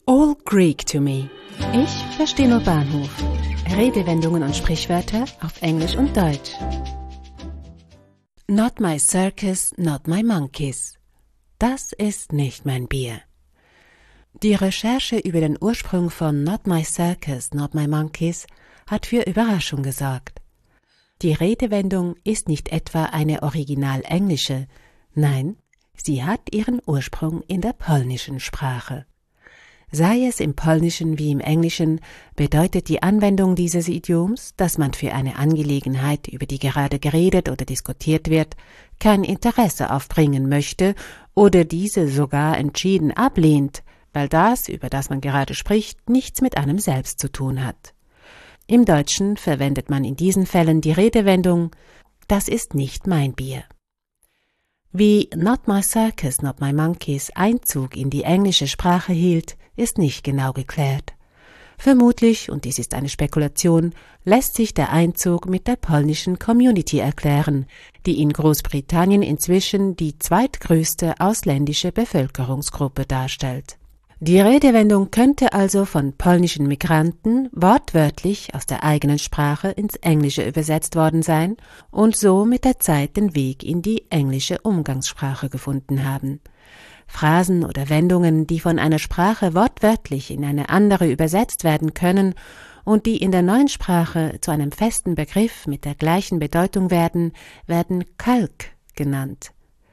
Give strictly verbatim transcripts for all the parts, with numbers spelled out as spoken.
All Greek to me. Ich verstehe nur Bahnhof. Redewendungen und Sprichwörter auf Englisch und Deutsch. Not my circus, not my monkeys. Das ist nicht mein Bier. Die Recherche über den Ursprung von Not my circus, not my monkeys hat für Überraschung gesorgt. Die Redewendung ist nicht etwa eine original englische, nein, sie hat ihren Ursprung in der polnischen Sprache. Sei es im Polnischen wie im Englischen, bedeutet die Anwendung dieses Idioms, dass man für eine Angelegenheit, über die gerade geredet oder diskutiert wird, kein Interesse aufbringen möchte oder diese sogar entschieden ablehnt, weil das, über das man gerade spricht, nichts mit einem selbst zu tun hat. Im Deutschen verwendet man in diesen Fällen die Redewendung »Das ist nicht mein Bier«. Wie »Not my circus, not my monkeys« Einzug in die englische Sprache hielt, ist nicht genau geklärt. Vermutlich, und dies ist eine Spekulation, lässt sich der Einzug mit der polnischen Community erklären, die in Großbritannien inzwischen die zweitgrößte ausländische Bevölkerungsgruppe darstellt. Die Redewendung könnte also von polnischen Migranten wortwörtlich aus der eigenen Sprache ins Englische übersetzt worden sein und so mit der Zeit den Weg in die englische Umgangssprache gefunden haben. Phrasen oder Wendungen, die von einer Sprache wortwörtlich in eine andere übersetzt werden können und die in der neuen Sprache zu einem festen Begriff mit der gleichen Bedeutung werden, werden Calque genannt.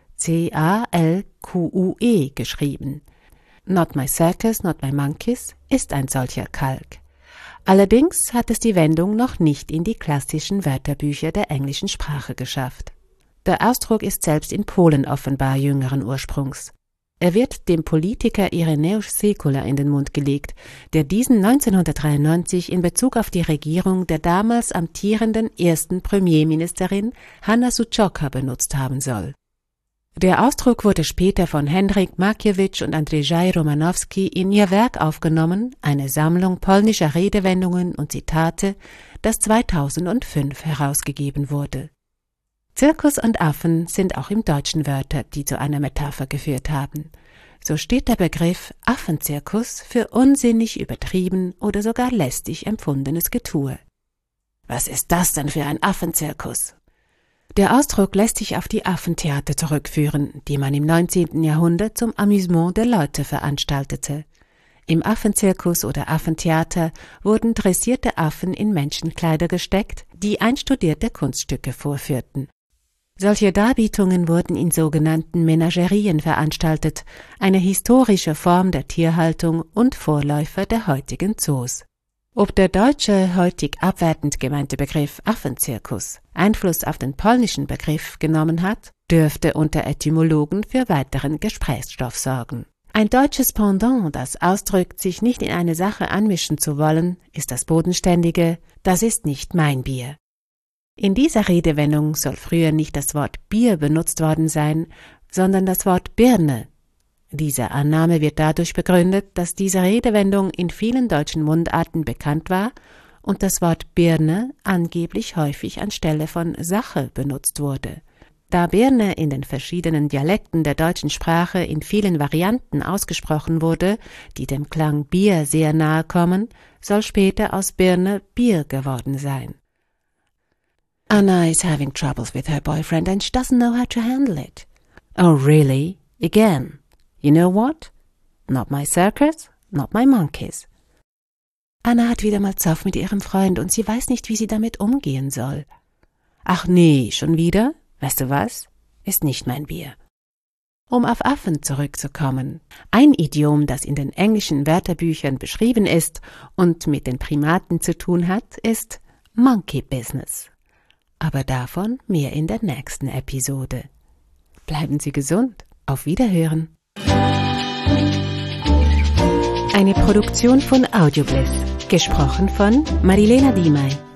C A L Q U E geschrieben. Not my circus, not my monkeys ist ein solcher Calque. Allerdings hat es die Wendung noch nicht in die klassischen Wörterbücher der englischen Sprache geschafft. Der Ausdruck ist selbst in Polen offenbar jüngeren Ursprungs. Er wird dem Politiker Ireneusz Sekula in den Mund gelegt, der diesen neunzehnhundertdreiundneunzig in Bezug auf die Regierung der damals amtierenden ersten Premierministerin Hanna Suchoka benutzt haben soll. Der Ausdruck wurde später von Henryk Mackiewicz und Andrzej Romanowski in ihr Werk aufgenommen, eine Sammlung polnischer Redewendungen und Zitate, das zweitausendfünf herausgegeben wurde. Zirkus und Affen sind auch im Deutschen Wörter, die zu einer Metapher geführt haben. So steht der Begriff Affenzirkus für unsinnig, übertrieben oder sogar lästig empfundenes Getue. Was ist das denn für ein Affenzirkus? Der Ausdruck lässt sich auf die Affentheater zurückführen, die man im neunzehnten Jahrhundert zum Amüsement der Leute veranstaltete. Im Affenzirkus oder Affentheater wurden dressierte Affen in Menschenkleider gesteckt, die einstudierte Kunststücke vorführten. Solche Darbietungen wurden in sogenannten Menagerien veranstaltet, eine historische Form der Tierhaltung und Vorläufer der heutigen Zoos. Ob der deutsche, heutig abwertend gemeinte Begriff Affenzirkus Einfluss auf den polnischen Begriff genommen hat, dürfte unter Etymologen für weiteren Gesprächsstoff sorgen. Ein deutsches Pendant, das ausdrückt, sich nicht in eine Sache anmischen zu wollen, ist das bodenständige »Das ist nicht mein Bier«. In dieser Redewendung soll früher nicht das Wort Bier benutzt worden sein, sondern das Wort Birne. Diese Annahme wird dadurch begründet, dass diese Redewendung in vielen deutschen Mundarten bekannt war und das Wort Birne angeblich häufig anstelle von Sache benutzt wurde. Da Birne in den verschiedenen Dialekten der deutschen Sprache in vielen Varianten ausgesprochen wurde, die dem Klang Bier sehr nahe kommen, soll später aus Birne Bier geworden sein. Anna is having troubles with her boyfriend and she doesn't know how to handle it. Oh really? Again? You know what? Not my circus, not my monkeys. Anna hat wieder mal Zoff mit ihrem Freund und sie weiß nicht, wie sie damit umgehen soll. Ach nee, schon wieder? Weißt du was? Ist nicht mein Bier. Um auf Affen zurückzukommen. Ein Idiom, das in den englischen Wörterbüchern beschrieben ist und mit den Primaten zu tun hat, ist Monkey Business. Aber davon mehr in der nächsten Episode. Bleiben Sie gesund. Auf Wiederhören. Eine Produktion von Audiobliss. Gesprochen von Marilena Diemey.